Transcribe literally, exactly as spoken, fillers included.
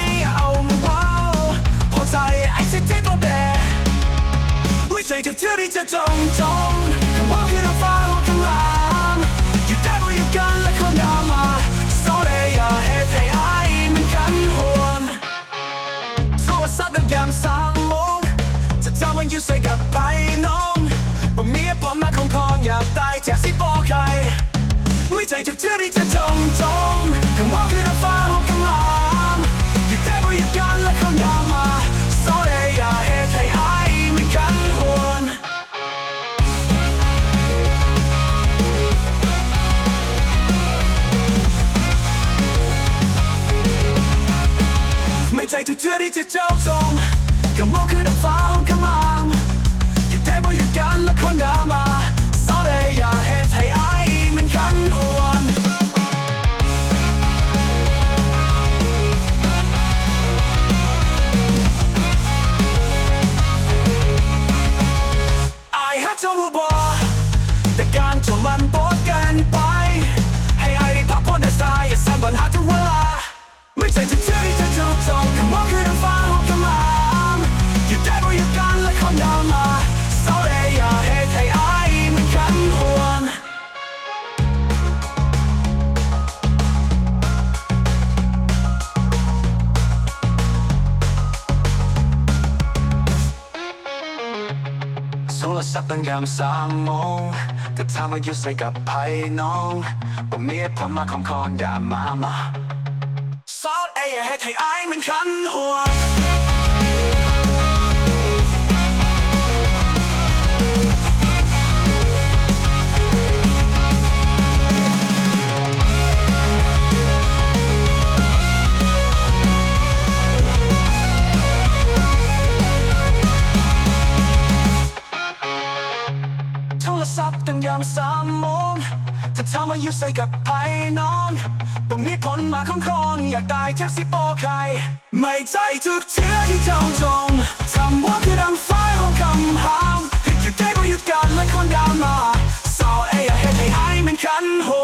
เอาว้าวพอใจไอ้สิ่งที่ตัวแดงไม่ใช่จะเชื่อที่จะจงจงคำว่าคือเราฟ้าลงข้างล่างอยู่ได้บ่อยู่กันและคนเดิมมาโซเลย์อย่าเฮ็ดให้ไอ้มันกันห่วงโทรศัพท์ดังแก้มสามโมงจะทำให้อยู่ใส่กับไปน้องบ่มีผมมาคงคองอยากตายแท็กซี่บอกใครไม่ใจจะเชื่อที่จะจงจงคำว่าคือเราฟ้าลงข้างล่างอยู่ได้บ่อยู่กันและคนเดิมมาโซเลย์อย่าเฮ็ดให้ไอ้มันกันห่วงไม่ใจทุกเชื่อที่จะเจ้าจงคำว่าคือเราฟ้าลงข้างล่างอยู่ได้บ่อยู่กันและคนเดิมมาโซเลย์อย่าเฮ็ดให้ไอ้มันกันห่วงจะรู้บ่แต่การจนมันปวดกันไปให้ไอ้ได้พักผ่อนได้สายอย่าสั่นบันหาทุกเวลาไม่ใช่จะเชื่อที่จะจบจงคำว่าคือเราฟ้าลงข้างล่างอยู่ได้บ่อยู่กันและคนเดิมมาโซเลย์อย่าเฮ็ดให้ไอ้มันกันห่วงโทรศัพท์ตั้งยามสามโมงแต่ทำให้อยู่ใส่กับไพ่น้องบ่มีผมมาของคอนด่ามามาซอสเอ้ยให้ไทยไอ้มันขันหัวโทรศัพท์ตั้งยามสามโมงจะทำให้อยู่ใส่กับไพ่น้องบ่มีผลมาของคนอยากได้แท็กซี่โปใครไม่ใจทุกเชื่อที่เจ้าจงทำว่าคือดังไฟของคำห้ามหยุดได้บ่หยุดกันและคนดาวมาสาวเอ้ยอย่าเฮ็ดให้ไอ้มันขันหัว